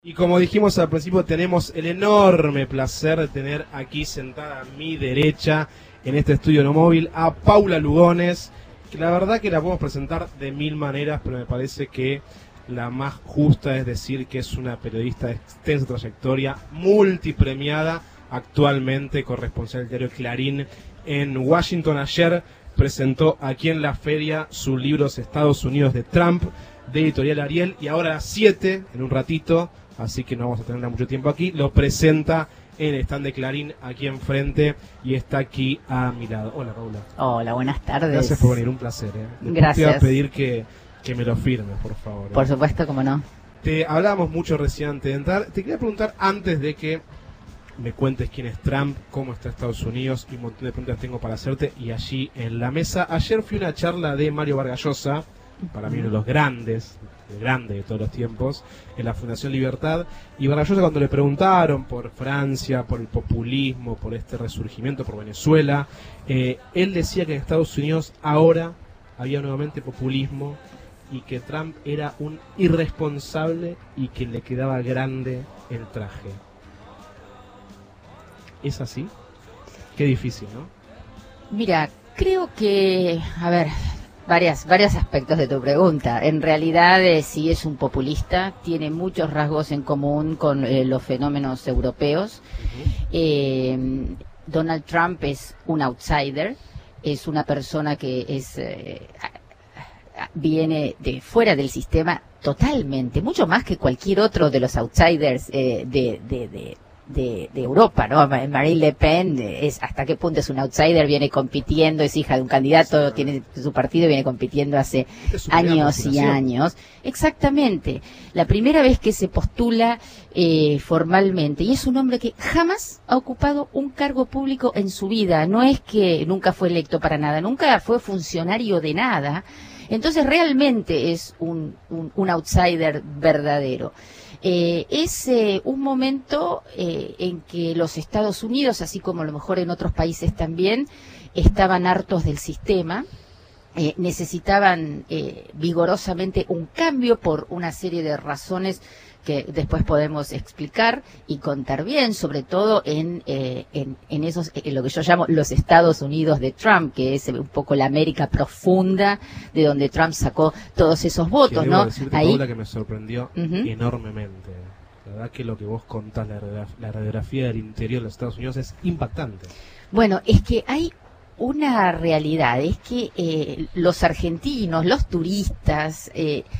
Y como dijimos al principio, tenemos el enorme placer de tener aquí sentada a mi derecha en este estudio no móvil a Paula Lugones, que la verdad que la podemos presentar de mil maneras, pero me parece que la más justa es decir que es una periodista de extensa trayectoria, multipremiada, actualmente corresponsal del diario Clarín en Washington. Ayer presentó aquí en la feria su libro Estados Unidos de Trump, de Editorial Ariel, y ahora a las 7, en un ratito, así que no vamos a tener mucho tiempo aquí, lo presenta en el stand de Clarín aquí enfrente y está aquí a mi lado. Hola, Paula. Hola, buenas tardes. Gracias por venir, un placer. Gracias. Te voy a pedir que me lo firmes, por favor. Por supuesto, cómo no. Te hablábamos mucho recién antes de entrar. Te quería preguntar, antes de que me cuentes quién es Trump, cómo está Estados Unidos, y un montón de preguntas tengo para hacerte, y allí en la mesa. Ayer fui a una charla de Mario Vargas Llosa, para mí uno de los grandes, el grande de todos los tiempos, en la Fundación Libertad, y Vargas Llosa, cuando le preguntaron por Francia, por el populismo, por este resurgimiento, por Venezuela, él decía que en Estados Unidos ahora había nuevamente populismo y que Trump era un irresponsable y que le quedaba grande el traje. ¿Es así? Qué difícil, ¿no? Mira, creo que, a ver, varios aspectos de tu pregunta. En realidad, sí es un populista, tiene muchos rasgos en común con los fenómenos europeos. Donald Trump es un outsider, es una persona que viene de fuera del sistema totalmente, mucho más que cualquier otro de los outsiders de Europa, ¿no? Marine Le Pen es hasta qué punto es un outsider, viene compitiendo, es hija de un candidato, tiene su partido, viene compitiendo hace años y años. Exactamente. La primera vez que se postula formalmente, y es un hombre que jamás ha ocupado un cargo público en su vida, no es que nunca fue electo para nada, nunca fue funcionario de nada. Entonces realmente es un outsider verdadero. Es un momento en que los Estados Unidos, así como a lo mejor en otros países también, estaban hartos del sistema, necesitaban vigorosamente un cambio por una serie de razones que después podemos explicar y contar bien, sobre todo en esos, lo que yo llamo los Estados Unidos de Trump, que es un poco la América profunda, de donde Trump sacó todos esos votos, ¿no? Decirte, ahí, Paula, que me sorprendió enormemente. La verdad que lo que vos contás, la radiografía del interior de los Estados Unidos es impactante. Bueno, es que hay una realidad, es que los argentinos, los turistas,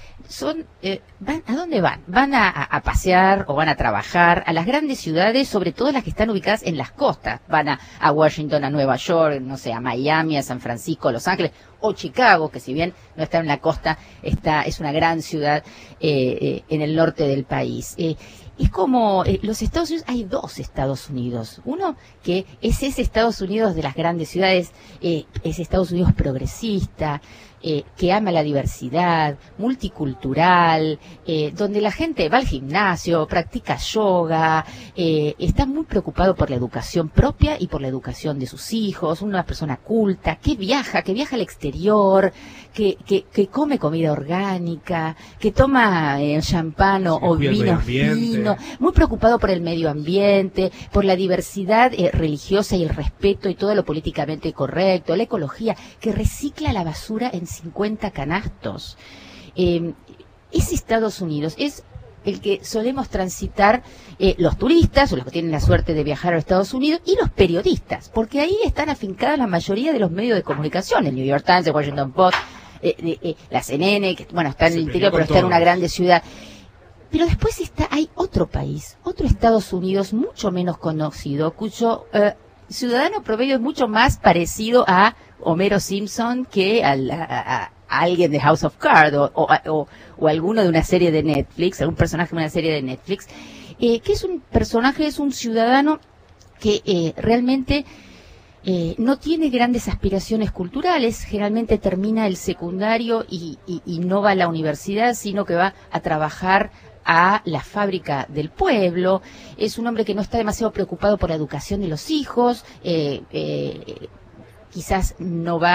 ¿a dónde van? Van a pasear o van a trabajar a las grandes ciudades, sobre todo las que están ubicadas en las costas. Van a Washington, a Nueva York, no sé, a Miami, a San Francisco, a Los Ángeles, o Chicago, que si bien no está en la costa, es una gran ciudad en el norte del país. Es como los Estados Unidos, hay dos Estados Unidos. Uno que es ese Estados Unidos de las grandes ciudades, es Estados Unidos progresista, que ama la diversidad, multicultural, donde la gente va al gimnasio, practica yoga, está muy preocupado por la educación propia y por la educación de sus hijos, una persona culta, que viaja al exterior, que come comida orgánica, que toma champán o vino fino, muy preocupado por el medio ambiente, por la diversidad religiosa y el respeto y todo lo políticamente correcto, la ecología, que recicla la basura en 50 canastos. Ese Estados Unidos es el que solemos transitar los turistas o los que tienen la suerte de viajar a Estados Unidos y los periodistas, porque ahí están afincadas la mayoría de los medios de comunicación, el New York Times, el Washington Post, la CNN, que bueno, está en el interior pero está en una grande ciudad. Pero después hay otro país, otro Estados Unidos mucho menos conocido, cuyo ciudadano promedio es mucho más parecido a Homero Simpson que a alguien de House of Cards o alguno de una serie de Netflix, algún personaje de una serie de Netflix, que es un personaje, es un ciudadano que realmente no tiene grandes aspiraciones culturales, generalmente termina el secundario y no va a la universidad, sino que va a trabajar a la fábrica del pueblo. Es un hombre que no está demasiado preocupado por la educación de los hijos, quizás no va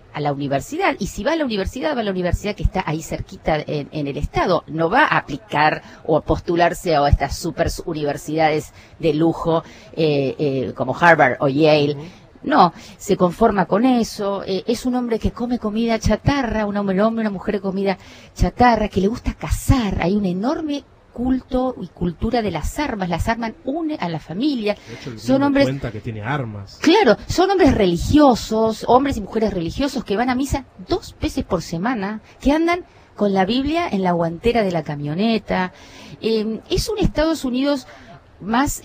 a la universidad, y si va a la universidad, va a la universidad que está ahí cerquita en el estado, no va a aplicar o a postularse a estas super universidades de lujo como Harvard o Yale. No, se conforma con eso. Es un hombre que come comida chatarra, un hombre, una mujer de comida chatarra, que le gusta cazar. Hay un enorme culto y cultura de las armas une a la familia. De hecho, son hombres, cuenta que tiene armas. Claro, son hombres religiosos, hombres y mujeres religiosos que van a misa 2 veces por semana, que andan con la Biblia en la guantera de la camioneta. Es un Estados Unidos más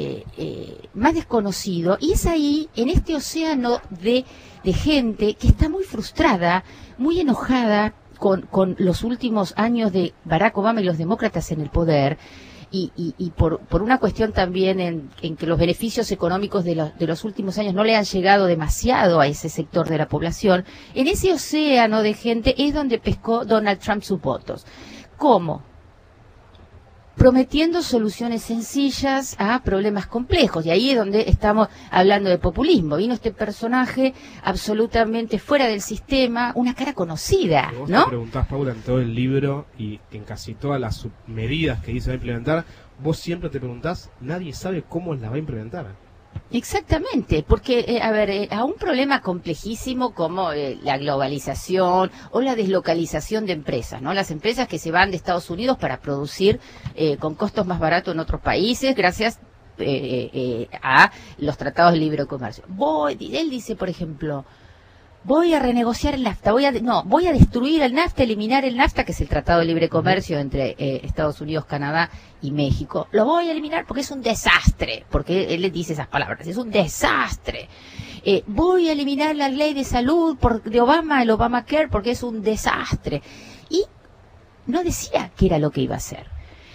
desconocido, y es ahí, en este océano de gente que está muy frustrada, muy enojada con los últimos años de Barack Obama y los demócratas en el poder, y por una cuestión también en que los beneficios económicos de los últimos años no le han llegado demasiado a ese sector de la población. En ese océano de gente es donde pescó Donald Trump sus votos. ¿Cómo? Prometiendo soluciones sencillas a problemas complejos, y ahí es donde estamos hablando de populismo. Vino este personaje absolutamente fuera del sistema, una cara conocida, vos ¿no? Te preguntás, Paula, en todo el libro y en casi todas las medidas que dice va a implementar, vos siempre te preguntás, nadie sabe cómo las va a implementar. Exactamente, porque, a un problema complejísimo como la globalización o la deslocalización de empresas, ¿no? Las empresas que se van de Estados Unidos para producir con costos más baratos en otros países, gracias a los tratados de libre comercio. Él dice, por ejemplo, voy a renegociar el NAFTA, voy a destruir el NAFTA, eliminar el NAFTA, que es el Tratado de Libre Comercio entre Estados Unidos, Canadá y México. Lo voy a eliminar porque es un desastre, porque él le dice esas palabras, es un desastre. Voy a eliminar la ley de salud de Obama, el Obamacare, porque es un desastre. Y no decía qué era lo que iba a hacer.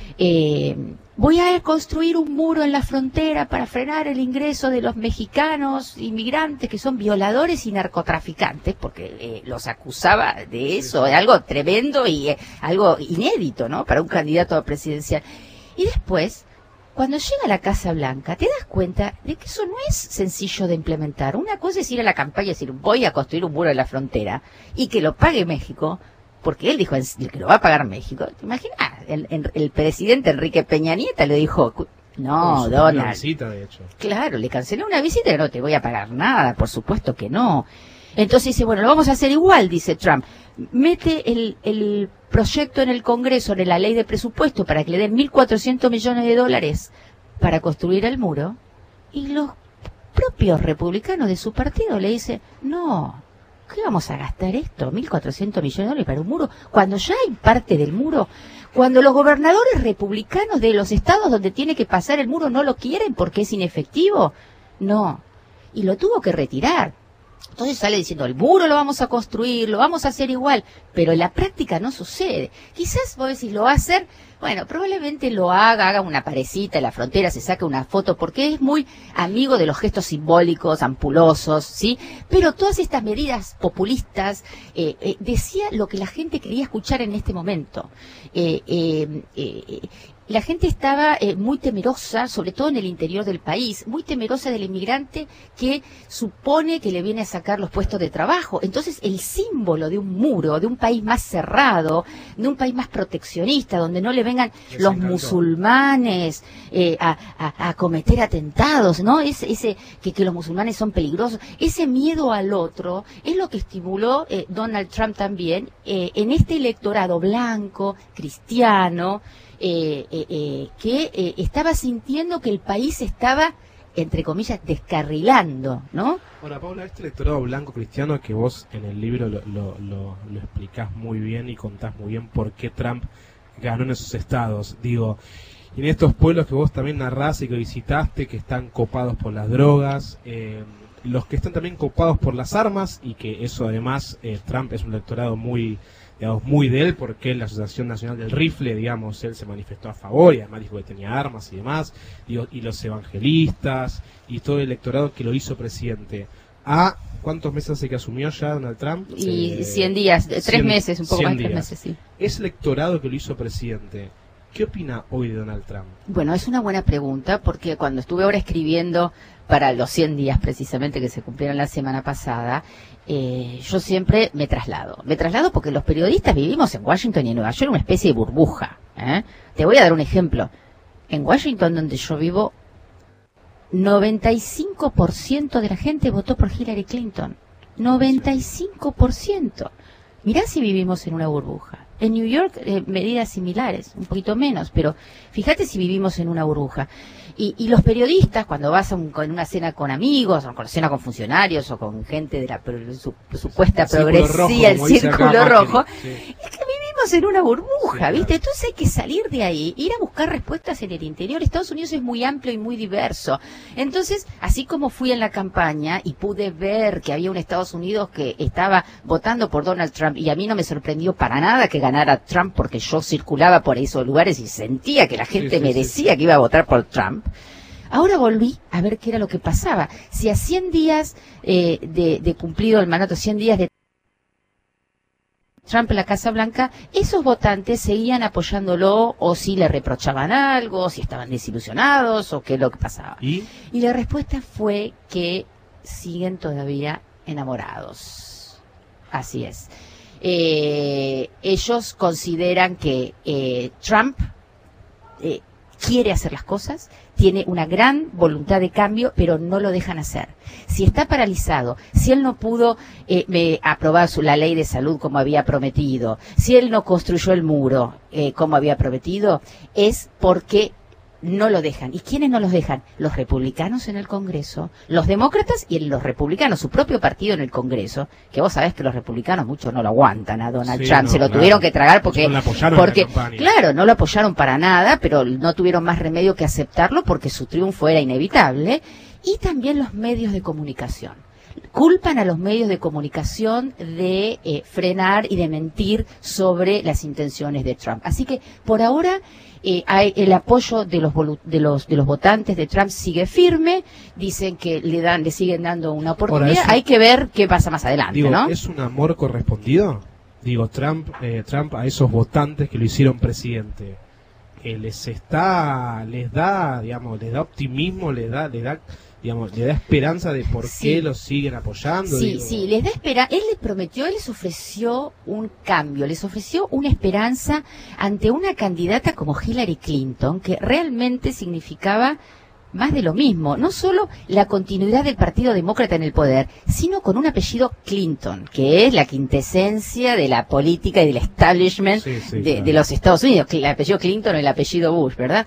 Voy a construir un muro en la frontera para frenar el ingreso de los mexicanos inmigrantes que son violadores y narcotraficantes, porque los acusaba de eso, de algo tremendo y algo inédito, ¿no?, para un candidato a presidencial. Y después, cuando llega a la Casa Blanca, te das cuenta de que eso no es sencillo de implementar. Una cosa es ir a la campaña y decir, voy a construir un muro en la frontera, y que lo pague México, porque él dijo que lo va a pagar México. ¿Te imaginas? El presidente Enrique Peña Nieto le dijo, no, Donald. Una visita, de hecho. Claro, le canceló una visita y no te voy a pagar nada, por supuesto que no. Entonces dice, bueno, lo vamos a hacer igual, dice Trump. Mete el proyecto en el Congreso, de la ley de presupuesto, para que le den 1.400 millones de dólares para construir el muro, y los propios republicanos de su partido le dicen, no, ¿qué vamos a gastar esto? 1.400 millones de dólares para un muro, cuando ya hay parte del muro, cuando los gobernadores republicanos de los estados donde tiene que pasar el muro no lo quieren porque es inefectivo. No, y lo tuvo que retirar. Entonces sale diciendo, el muro lo vamos a construir, lo vamos a hacer igual, pero en la práctica no sucede. Quizás vos decís, lo va a hacer, bueno, probablemente lo haga una parecita en la frontera, se saque una foto, porque es muy amigo de los gestos simbólicos, ampulosos, ¿sí? Pero todas estas medidas populistas, decía lo que la gente quería escuchar en este momento. La gente estaba muy temerosa, sobre todo en el interior del país, muy temerosa del inmigrante que supone que le viene a sacar los puestos de trabajo. Entonces, el símbolo de un muro, de un país más cerrado, de un país más proteccionista, donde no le vengan los musulmanes a cometer atentados, ¿no? Que los musulmanes son peligrosos. Ese miedo al otro es lo que estimuló Donald Trump también en este electorado blanco, cristiano, que estaba sintiendo que el país estaba, entre comillas, descarrilando, ¿no? Bueno, Paula, este electorado blanco cristiano que vos en el libro lo explicás muy bien y contás muy bien por qué Trump ganó en esos estados. Digo, y en estos pueblos que vos también narrás y que visitaste, que están copados por las drogas, los que están también copados por las armas, y que eso además, Trump es un electorado muy, digamos, muy de él, porque la Asociación Nacional del Rifle, digamos, él se manifestó a favor y además dijo que tenía armas y demás, digo, y los evangelistas y todo el electorado que lo hizo presidente. ¿A cuántos meses hace que asumió ya Donald Trump? Y 100 días, 3 meses, un poco más de 3 meses, sí. Ese electorado que lo hizo presidente, ¿Qué opina hoy de Donald Trump? Bueno, es una buena pregunta porque cuando estuve ahora escribiendo para los 100 días precisamente que se cumplieron la semana pasada, yo siempre me traslado. Me traslado porque los periodistas vivimos en Washington y en Nueva York una especie de burbuja. Te voy a dar un ejemplo. En Washington, donde yo vivo, 95% de la gente votó por Hillary Clinton. 95%. Mirá si vivimos en una burbuja. En New York, medidas similares, un poquito menos, pero fíjate si vivimos en una burbuja. Y los periodistas, cuando vas a con una cena con amigos, o con cena con funcionarios, o con gente de la supuesta progresía, el círculo rojo, sí. Es que vivimos en una burbuja, sí, ¿viste? Claro. Entonces hay que salir de ahí, ir a buscar respuestas en el interior. Estados Unidos es muy amplio y muy diverso. Entonces, así como fui en la campaña y pude ver que había un Estados Unidos que estaba votando por Donald Trump, y a mí no me sorprendió para nada que ganara Trump, porque yo circulaba por esos lugares y sentía que la gente me decía que iba a votar por Trump. Ahora volví a ver qué era lo que pasaba. Si a 100 días de cumplido el mandato, 100 días de Trump en la Casa Blanca, esos votantes seguían apoyándolo, o si le reprochaban algo, si estaban desilusionados, o qué es lo que pasaba. Y la respuesta fue que siguen todavía enamorados. Así es. Ellos consideran que Trump quiere hacer las cosas, tiene una gran voluntad de cambio, pero no lo dejan hacer. Si está paralizado, si él no pudo aprobar la ley de salud como había prometido, si él no construyó el muro como había prometido, es porque no lo dejan. ¿Y quiénes no los dejan? Los republicanos en el Congreso, los demócratas y los republicanos, su propio partido en el Congreso, que vos sabés que los republicanos muchos no lo aguantan a Donald Trump, se lo tuvieron que tragar porque claro, no lo apoyaron para nada, pero no tuvieron más remedio que aceptarlo porque su triunfo era inevitable. Y también los medios de comunicación. Culpan a los medios de comunicación de frenar y de mentir sobre las intenciones de Trump. Así que por ahora el apoyo de los votantes de Trump sigue firme. Dicen que le siguen dando una oportunidad. Ahora, hay que ver qué pasa más adelante, ¿no? ¿Es un amor correspondido? Trump a esos votantes que lo hicieron presidente, les da optimismo, les da esperanza de por qué los siguen apoyando. Sí, les da esperanza. Él les ofreció un cambio, les ofreció una esperanza ante una candidata como Hillary Clinton, que realmente significaba más de lo mismo, no solo la continuidad del Partido Demócrata en el poder, sino con un apellido Clinton, que es la quintesencia de la política y del establishment de los Estados Unidos, el apellido Clinton o el apellido Bush, ¿verdad?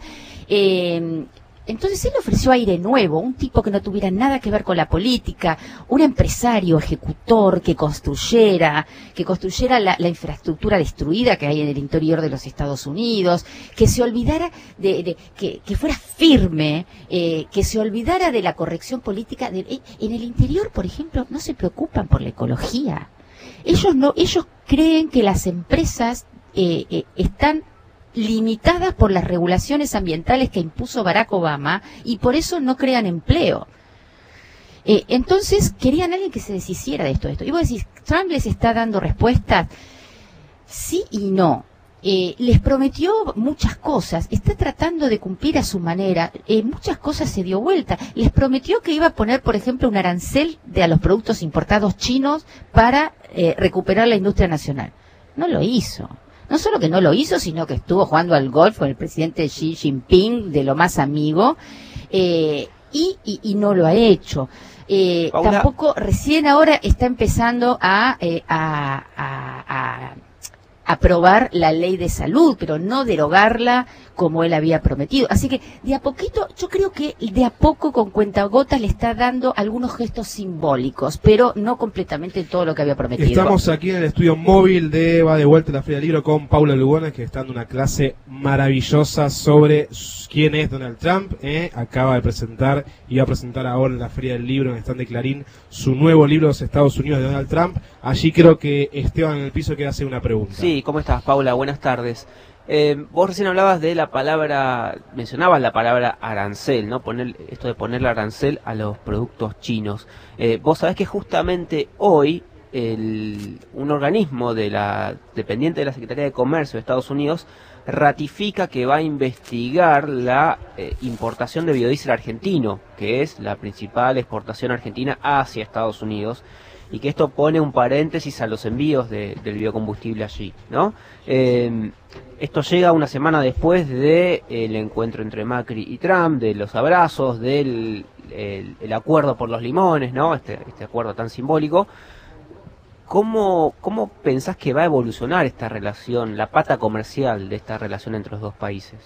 Entonces él ofreció aire nuevo, un tipo que no tuviera nada que ver con la política, un empresario, ejecutor, que construyera la infraestructura destruida que hay en el interior de los Estados Unidos, que se olvidara que fuera firme, que se olvidara de la corrección política. En el interior, por ejemplo, no se preocupan por la ecología. Ellos creen que las empresas están limitadas por las regulaciones ambientales que impuso Barack Obama y por eso no crean empleo. Entonces querían alguien que se deshiciera de esto. Y vos decís, ¿Trump les está dando respuestas? Sí y no. Les prometió muchas cosas, está tratando de cumplir a su manera, muchas cosas se dio vuelta. Les prometió que iba a poner, por ejemplo, un arancel a los productos importados chinos para recuperar la industria nacional. No lo hizo. No solo que no lo hizo, sino que estuvo jugando al golf con el presidente Xi Jinping, de lo más amigo, y no lo ha hecho. Tampoco, recién ahora está empezando a aprobar la ley de salud, pero no derogarla como él había prometido. Así que de a poquito, yo creo que de a poco con cuentagotas le está dando algunos gestos simbólicos, pero no completamente todo lo que había prometido. Estamos aquí en el estudio móvil de Va de Vuelta la Feria del Libro con Paula Lugones, que está dando una clase maravillosa sobre quién es Donald Trump. Acaba de presentar y va a presentar ahora en la Feria del Libro, en el stand de Clarín, su nuevo libro, Los Estados Unidos de Donald Trump. Allí creo que Esteban en el piso quiere hacer una pregunta. Sí, ¿cómo estás, Paula? Buenas tardes. Vos recién hablabas de mencionabas la palabra arancel, ¿no? Esto de ponerle arancel a los productos chinos. Vos sabés que justamente hoy un organismo dependiente de la Secretaría de Comercio de Estados Unidos ratifica que va a investigar la importación de biodiesel argentino, que es la principal exportación argentina hacia Estados Unidos, y que esto pone un paréntesis a los envíos del biocombustible allí, ¿no? Esto llega una semana después del encuentro entre Macri y Trump, de los abrazos, del el acuerdo por los limones, ¿no? Este acuerdo tan simbólico. ¿Cómo pensás que va a evolucionar esta relación, la pata comercial de esta relación entre los dos países?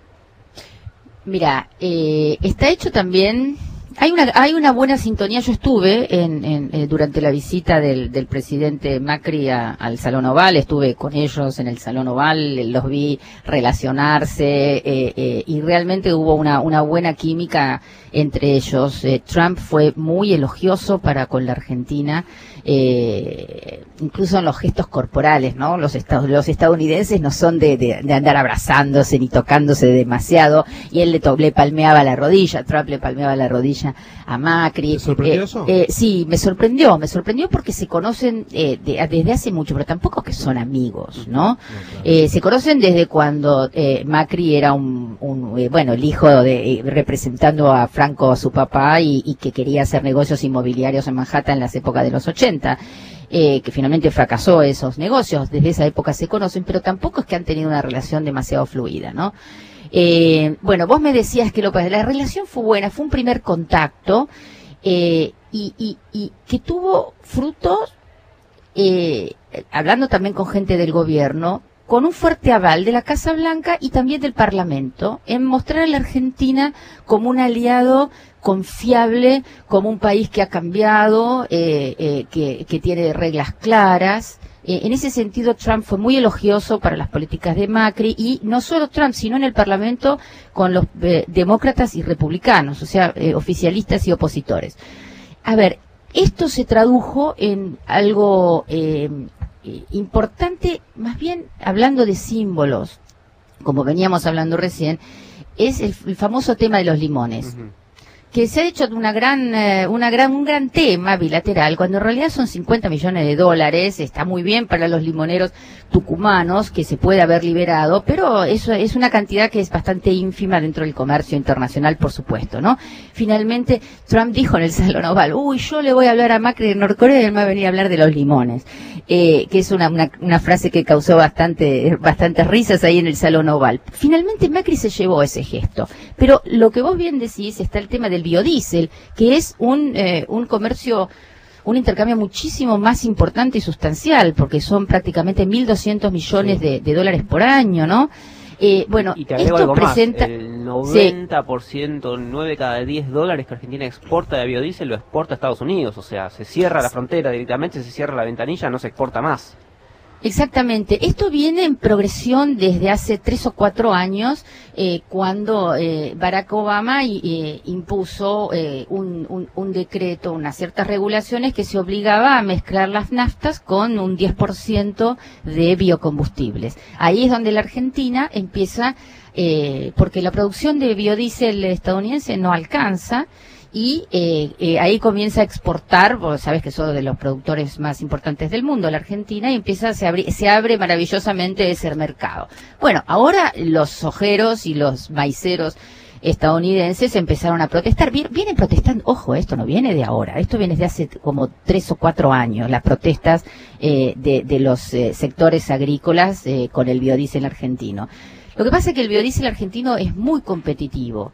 Mira, está hecho también. Hay una buena sintonía. Yo estuve durante la visita del presidente Macri al Salón Oval, estuve con ellos en el Salón Oval, los vi relacionarse y realmente hubo una buena química entre ellos. Trump fue muy elogioso con la Argentina, incluso en los gestos corporales, ¿no? Los estadounidenses no son de andar abrazándose ni tocándose demasiado, y él le palmeaba la rodilla, Trump le palmeaba la rodilla a Macri. ¿Te sorprendió eso? Sí, me sorprendió porque se conocen desde hace mucho, pero tampoco que son amigos, ¿no? Claro. Se conocen desde cuando Macri era el hijo representando a Franco, su papá, y que quería hacer negocios inmobiliarios en Manhattan en las épocas de los 80. Que finalmente fracasó esos negocios. Desde esa época se conocen, pero tampoco es que han tenido una relación demasiado fluida, ¿no? Vos me decías que la relación fue buena, fue un primer contacto, y que tuvo frutos, hablando también con gente del gobierno, con un fuerte aval de la Casa Blanca y también del Parlamento, en mostrar a la Argentina como un aliado confiable, como un país que ha cambiado, que tiene reglas claras. En ese sentido, Trump fue muy elogioso para las políticas de Macri, y no solo Trump, sino en el Parlamento con los demócratas y republicanos, o sea, oficialistas y opositores. A ver, esto se tradujo en algo importante, más bien hablando de símbolos, como veníamos hablando recién, es el famoso tema de los limones. Uh-huh. Que se ha hecho un gran tema bilateral, cuando en realidad son $50 millones. Está muy bien para los limoneros tucumanos, que se puede haber liberado, pero eso es una cantidad que es bastante ínfima dentro del comercio internacional, por supuesto, ¿no? Finalmente, Trump dijo en el Salón Oval, yo le voy a hablar a Macri de Norcorea y él me va a venir a hablar de los limones, que es una frase que causó bastantes risas ahí en el Salón Oval. Finalmente Macri se llevó ese gesto, pero lo que vos bien decís, está el tema del biodiesel, que es un comercio, un intercambio muchísimo más importante y sustancial, porque son prácticamente 1.200 millones de dólares por año, ¿no? Y te agrego esto algo presenta... más, el 90%, 9 cada 10 dólares que Argentina exporta de biodiesel lo exporta a Estados Unidos, o sea, se cierra la frontera directamente, se cierra la ventanilla, no se exporta más. Exactamente. Esto viene en progresión desde hace 3 o 4 años, cuando Barack Obama impuso un decreto, unas ciertas regulaciones que se obligaba a mezclar las naftas con un 10% de biocombustibles. Ahí es donde la Argentina empieza, porque la producción de biodiesel estadounidense no alcanza, y ahí comienza a exportar. Vos sabés que son de los productores más importantes del mundo, la Argentina, y se abre maravillosamente ese mercado. Bueno, ahora los sojeros y los maiceros estadounidenses empezaron a protestar. Vienen protestando, ojo, esto no viene de ahora, esto viene de hace como 3 o 4 años, las protestas de los sectores agrícolas con el biodiesel argentino. Lo que pasa es que el biodiesel argentino es muy competitivo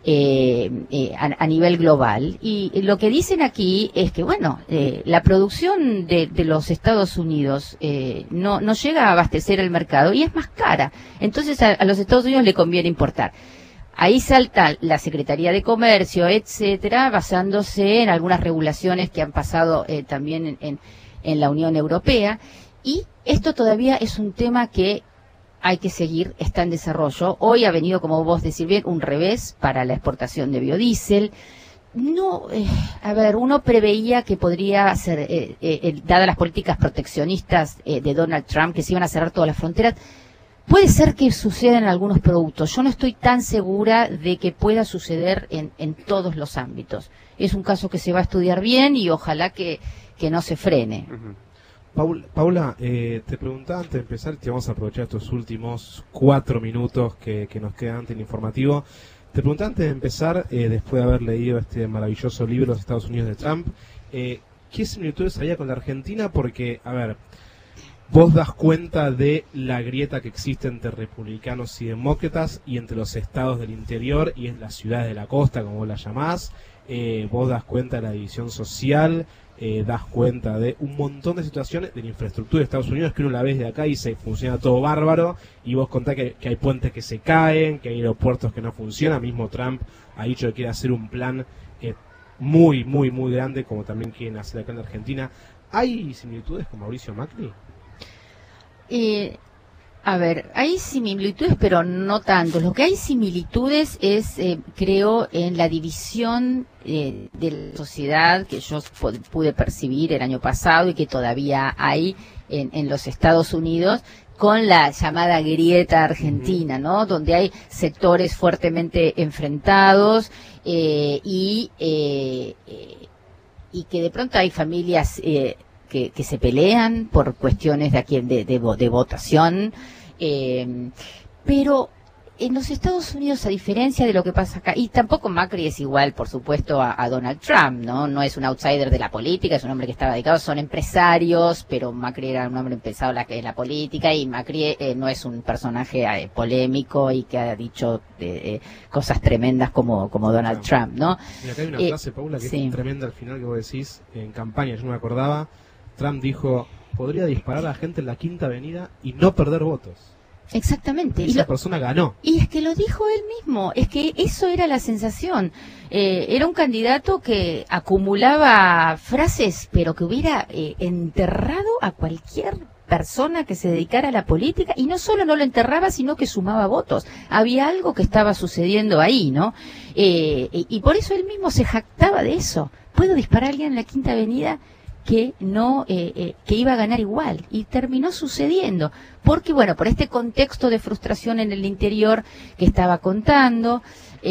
a nivel global, y lo que dicen aquí es que la producción de los Estados Unidos no llega a abastecer el mercado y es más cara, entonces a los Estados Unidos le conviene importar. Ahí salta la Secretaría de Comercio, etcétera, basándose en algunas regulaciones que han pasado también en la Unión Europea, y esto todavía es un tema que hay que seguir, está en desarrollo. Hoy ha venido, como vos decís bien, un revés para la exportación de biodiesel. No, uno preveía que podría ser, dadas las políticas proteccionistas de Donald Trump, que se iban a cerrar todas las fronteras. Puede ser que suceda en algunos productos. Yo no estoy tan segura de que pueda suceder en todos los ámbitos. Es un caso que se va a estudiar bien y ojalá que no se frene. Uh-huh. Paula, te preguntaba antes de empezar, te vamos a aprovechar estos últimos 4 minutos que nos quedan antes del informativo. Te preguntaba antes de empezar, después de haber leído este maravilloso libro Los Estados Unidos de Trump, ¿qué similitudes había con la Argentina? Porque, a ver, vos das cuenta de la grieta que existe entre republicanos y demócratas y entre los estados del interior y en las ciudades de la costa, como vos las llamás. Vos das cuenta de la división social, das cuenta de un montón de situaciones de la infraestructura de Estados Unidos que uno la ves de acá y se funciona todo bárbaro, y vos contás que hay puentes que se caen, que hay aeropuertos que no funcionan. Mismo Trump ha dicho que quiere hacer un plan muy, muy, muy grande, como también quieren hacer acá en Argentina. ¿Hay similitudes con Mauricio Macri? A ver, hay similitudes, pero no tanto. Lo que hay similitudes es, creo, en la división de la sociedad que yo pude percibir el año pasado y que todavía hay en los Estados Unidos, con la llamada grieta argentina, ¿no? Donde hay sectores fuertemente enfrentados y que de pronto hay familias que se pelean por cuestiones de votación, pero en los Estados Unidos, a diferencia de lo que pasa acá, y tampoco Macri es igual, por supuesto, a Donald Trump, ¿no? No es un outsider de la política, es un hombre que estaba dedicado, son empresarios, pero Macri era un hombre empezado en la política, y Macri no es un personaje polémico y que ha dicho cosas tremendas como Donald Trump, ¿no? Y acá hay una frase, Paula, que es tremenda al final, que vos decís en campaña, yo no me acordaba. Trump dijo, podría disparar a la gente en la Quinta Avenida y no perder votos. Exactamente. Y esa persona ganó. Y es que lo dijo él mismo, es que eso era la sensación. Era un candidato que acumulaba frases, pero que hubiera enterrado a cualquier persona que se dedicara a la política, y no solo no lo enterraba, sino que sumaba votos. Había algo que estaba sucediendo ahí, ¿no? Y por eso él mismo se jactaba de eso. ¿Puedo disparar a alguien en la Quinta Avenida? Que no que iba a ganar igual, y terminó sucediendo porque, bueno, por este contexto de frustración en el interior que estaba contando,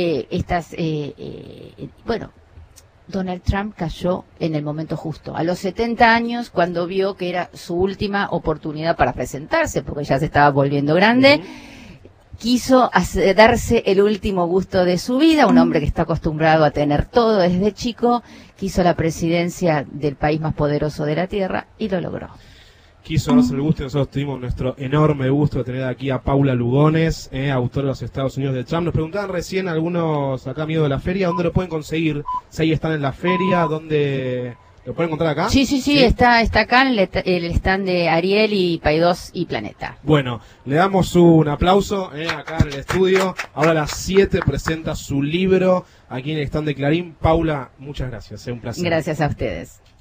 bueno, Donald Trump cayó en el momento justo, a los 70 años, cuando vio que era su última oportunidad para presentarse, porque ya se estaba volviendo grande. Quiso darse el último gusto de su vida, un hombre que está acostumbrado a tener todo desde chico, quiso la presidencia del país más poderoso de la Tierra y lo logró. Quiso darse el gusto, y nosotros tuvimos nuestro enorme gusto de tener aquí a Paula Lugones, autora de Los Estados Unidos de Trump. Nos preguntaban recién algunos acá amigos de la feria, ¿dónde lo pueden conseguir? Si ahí están en la feria, ¿dónde lo pueden encontrar acá? Sí, está acá en el stand de Ariel y Paidós y Planeta. Bueno, le damos un aplauso acá en el estudio. Ahora a las 7 presenta su libro aquí en el stand de Clarín. Paula, muchas gracias, un placer. Gracias a ustedes.